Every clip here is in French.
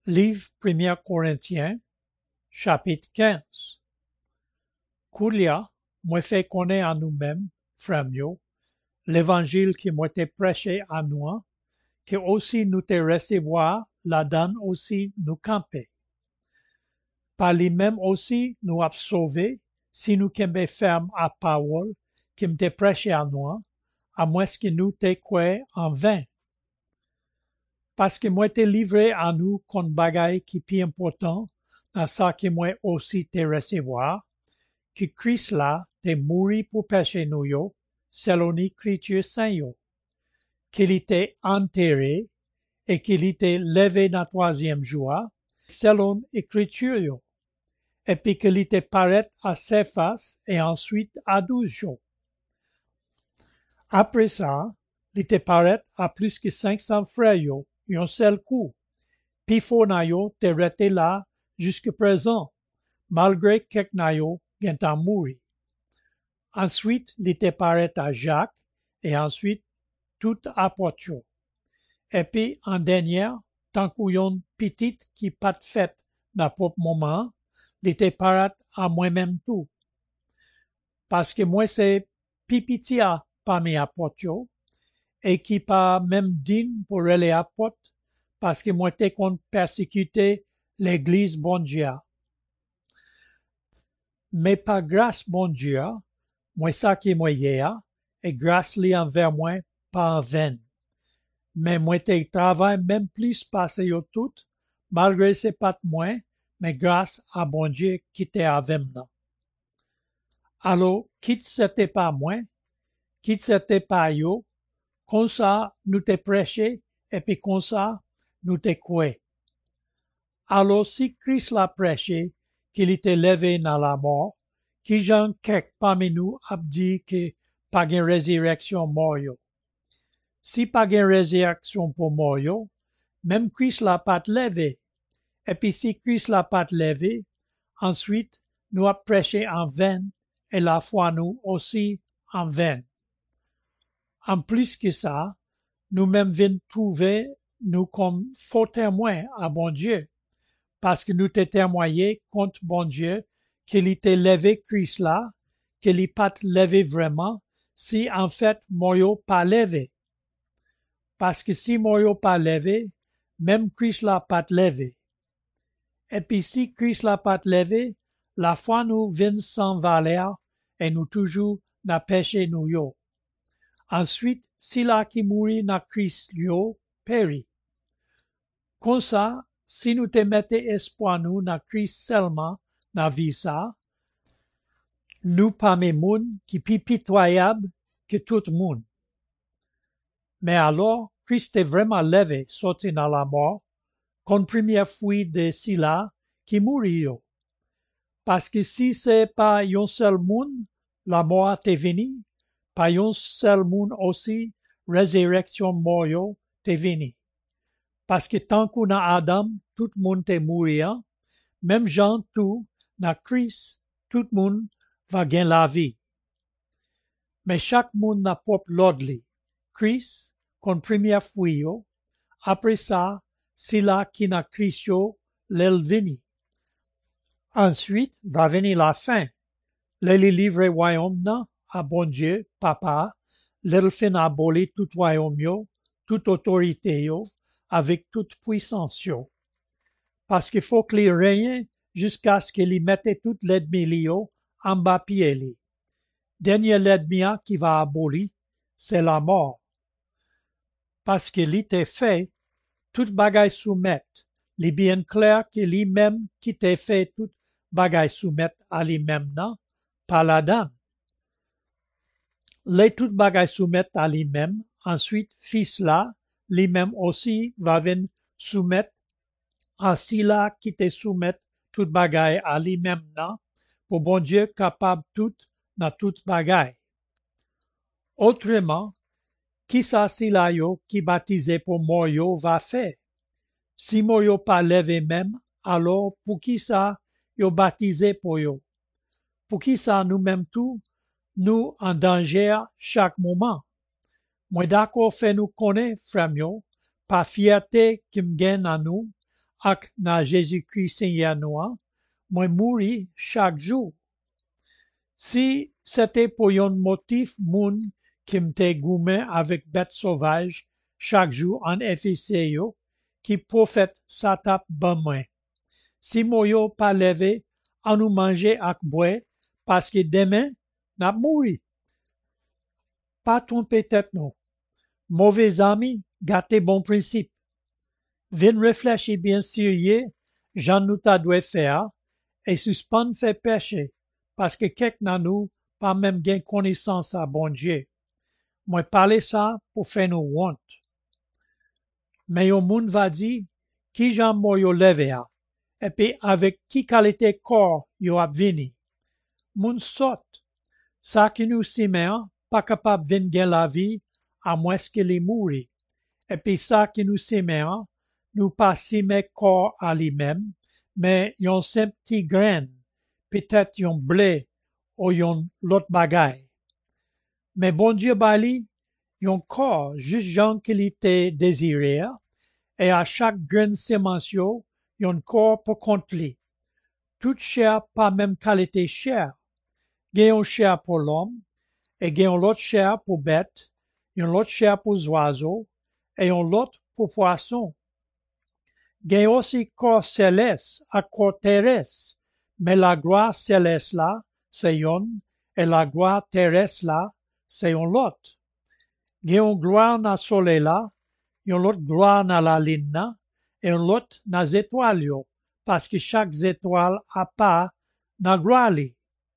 Livre 1 Corinthiens, chapitre 15. Koulia, moi fait connaître à nous-mêmes, frères mieux, l'évangile qui m'a été prêché à nous, que aussi nous te recevoir, la donne aussi nous camper. Par lui-même aussi nous a sauvés, si nous kembe ferme à parole qui m'te prêché à nous, à moins que nous te croyons en vain. Parce que moi te livré à nous contre bagaille qui plus important, dans ça que moi aussi te recevoir, que Christ là te mouri pour pécher nous yo, selon l'écriture saint yo, qu'il était enterré et qu'il était levé dans troisième jour, selon l'écriture yo, et puis qu'il était paraît à Céphas et ensuite à 12 jours. Après ça, il était paraît à plus que 500 frères yo, un seul coup. Puis fo nayo te resté là jusqu'à présent, malgré quelques nayo gentan mouri. Ensuite, il était paraît à Jacques et ensuite tout apôtre. Et puis, en dernier, tant qu'on petite qui pas de fête dans propre moment, il était paraît à moi-même tout. Parce que moi c'est pipitia parmi apôtres et qui pas même digne pour les apôtres parce que moi t'ai contre persécuter l'église bon Dieu. Mais par grâce bon Dieu, moi ça qui moi hier, et grâce li envers moi pas en vain. Mais moi t'ai travail même plus passé yo tout, malgré c'est pas moi, mais grâce à bon Dieu qui t'est avec moi. Alors, quitte c'était pas moi, quitte c'était pas yo, comme ça nous te prêché, et puis comme ça nous te croyons. Alors si Christ l'a prêché, qu'il était levé dans la mort, qui j'en quelque parmi nous a dit que pas de résurrection mort yo. Si pas de résurrection pour mort yo, même Christ l'a pas levé. Et puis si Christ l'a pas levé, ensuite nous a prêché en vain et la foi nous aussi en vain. En plus que ça, nous-mêmes venons trouver nous comme faux témoins à bon Dieu, parce que nous te témoignons contre bon Dieu qu'il était levé Christ là, qu'il n'est pas levé vraiment, si en fait moyo pas levé. Parce que si moyo pas levé, même Christ l'a pas levé. Et puis si Christ l'a pas levé, la foi nous vient sans valeur et nous toujours n'a péché nous yo. Ensuite, si la qui mourit na Christ yo périt. Comme ça, si nous te mettons espoir nous na Christ seulement na vie ça, nous parmi moun qui plus pitoyable que tout le monde. Mais alors, Christ est vraiment levé, sorti dans la mort, comme première fuite de Sila qui mourit yo. Parce que si c'est pas un seul monde, la mort est venue, pas un seul monde aussi, résurrection mort yo t'est venue. Parce que tant qu'on a Adam, tout le monde est mourir, même Jean tout, na Christ, tout le monde va gagner la vie. Mais chaque monde n'a propre l'ordre. Christ, comme première fuite, après ça, c'est là qui n'a Christ yo, l'el veni. Ensuite, va venir la fin. L'el livre royaume na, à bon Dieu, papa, l'el fin abolir tout royaume yo, toute autorité yo, avec toute puissance yo. Parce qu'il faut qu'il règne jusqu'à ce qu'il mette tout l'ennemi yo en bas pied li. Dernier l'ennemi qui va abolir, c'est la mort. Parce qu'il était fait, toute bagaille soumettre. Il est bien clair que lui-même qui t'est fait toute bagaille soumettre à lui-même, non? Pas la dame. Les toute bagaille soumettre à lui-même, ensuite, fils là, lui-même aussi va venir soumettre à celui-là qui te soumettre toute bagaille à lui-même, non? Pour bon Dieu capable tout dans toute bagaille. Autrement, qui ça celui-là yo qui baptisé pour mort yo va faire? Si mort yo pas levé même, alors pour qui ça yo baptisé pour yo? Pour qui ça nous-mêmes tout, nous en danger chaque moment? Moi d'accord fait nous connaître, frère yo, par fierté qui me gagne à nous, ak na Jésus-Christ Seigneur nous, moi mouri chaque jour. Si c'était pour un motif moun qui m'te goumé avec bête sauvage chaque jour en Éphésie qui prophète sa tape ban moi. Si moyo pas levé, à nous manger ak boire parce que demain n'a mouri. Pas tromper tête non. Mauvais ami, gâter bon principe. Vin réfléchir bien sérieux, Jean nous t'a doit faire, et suspendre fait péché, parce que quelques nan nous pas même gain connaissance à bon Dieu. Moi parler ça pour faire nous honte. Mais yon moun va dire, qui Jean moi yo levé a, et puis avec qui qualité corps yo a vini. Moun saute, ça qui nous siméan, pas capable vin gain la vie, à moins qu'il est mouri. Et puis ça qui nous siméan, nous pas simé corps à lui-même, mais yon simple petit grain, peut-être yon blé, ou yon l'autre bagaille. Mais bon Dieu bali, yon corps, juste gens qu'il était désiré, et à chaque grain sémentio, yon corps pour compter. Toute chair pas même qualité chair. Gayon chair pour l'homme, et gayon l'autre chair pour bête, yon l'autre chair pour oiseaux, et yon l'autre pour poisson. Gagne aussi corps céleste à corps terrestre, mais la gloire céleste là, c'est yon, et la gloire terrestre là, c'est yon l'autre. Gagne gloire na soleil là, yon l'autre gloire na la lune là, et yon l'autre na étoiles yo, parce que chaque étoile a pas na gloire li.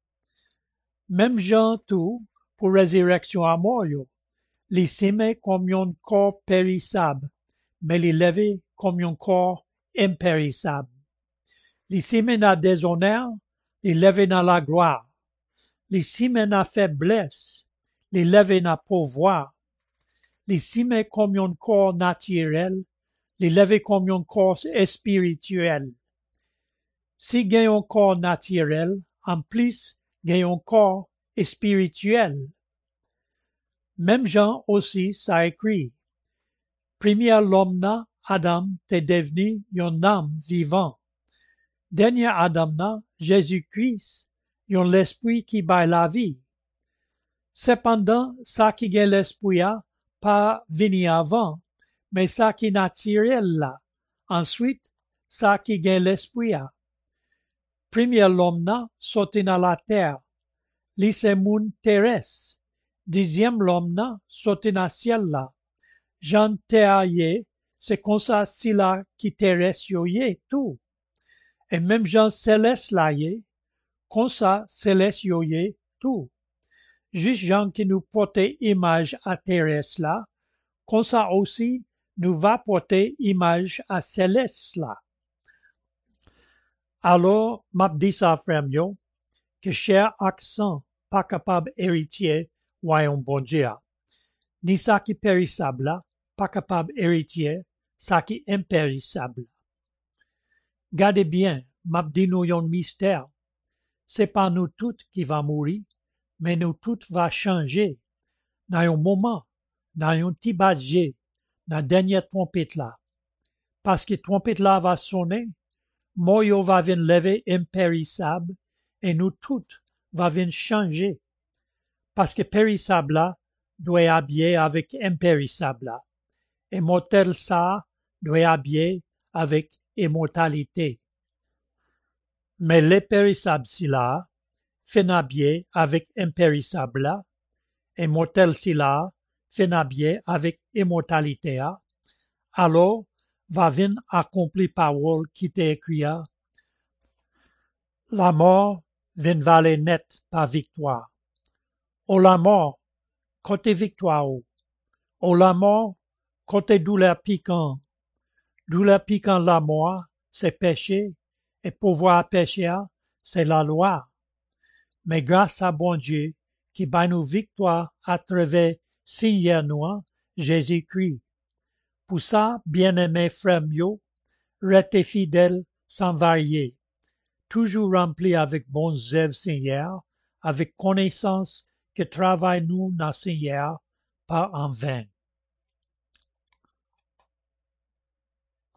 Même gens tout, pour résurrection à mort yo, li sime comme yon corps périssable, mais li levé comme un corps impérissable. Les simen na déshonneur, les levé na la gloire. Les simen na faiblesse, les levé na pouvoir. Les simen comme un corps naturel, les levé comme un corps spirituel. Si gagne un corps naturel, en plus gagne un corps spirituel. Même Jean aussi ça écrit. Premier l'homme na, Adam t'est devenu yon âme vivant. Dernier Adam na, Jésus-Christ, yon l'esprit qui baille la vie. Cependant, ça qui gagne l'esprit a, pas vini avant, mais ça qui naturel là. Ensuite, ça qui gagne l'esprit a. Premier l'homme na, sauté dans la terre. Li se moun terrestre. Deuxième l'homme na, sauté dans ciel là. Jean terre c'est comme ça si là qui terrestre yoye tout. Et même Jean céleste là comme ça céleste yoye tout. Juste Jean qui nous portait image à terrestre là, comme ça aussi nous va porter image à céleste là. Alors, m'a dit ça frère yo, que cher accent pas capable héritier voyons bon Dieu. Ni ça qui périssable là, pas capable héritier, ça qui impérissable. Gardez bien, m'a dit nous yon mystère. C'est pas nous toutes qui va mourir, mais nous toutes va changer. Dans un moment, dans un petit badge, dans la dernière trompette là. Parce que trompette là va sonner, moyo va venir lever impérissable, et nous toutes va venir changer. Parce que périssable là, doit habiller avec impérissable là. Et mortel ça doit habiller avec immortalité. Mais l'impérissable si là, fait habiller avec impérissable là, et mortel si là, fait habiller avec immortalité là, alors va venir accomplir parole qui t'est écrit. La mort vient valer net par victoire. Oh la mort, côté victoire. Oh la mort, côté douleur piquant. Douleur piquant la mort, c'est péché, et pouvoir pécher, c'est la loi. Mais grâce à bon Dieu, qui bat nous victoire à travers Seigneur nous, Jésus-Christ. Pour ça, bien-aimés frères mieux, restez fidèles sans varier, toujours remplis avec bons œuvres Seigneur, avec connaissance que travail nous dans Seigneur, pas en vain.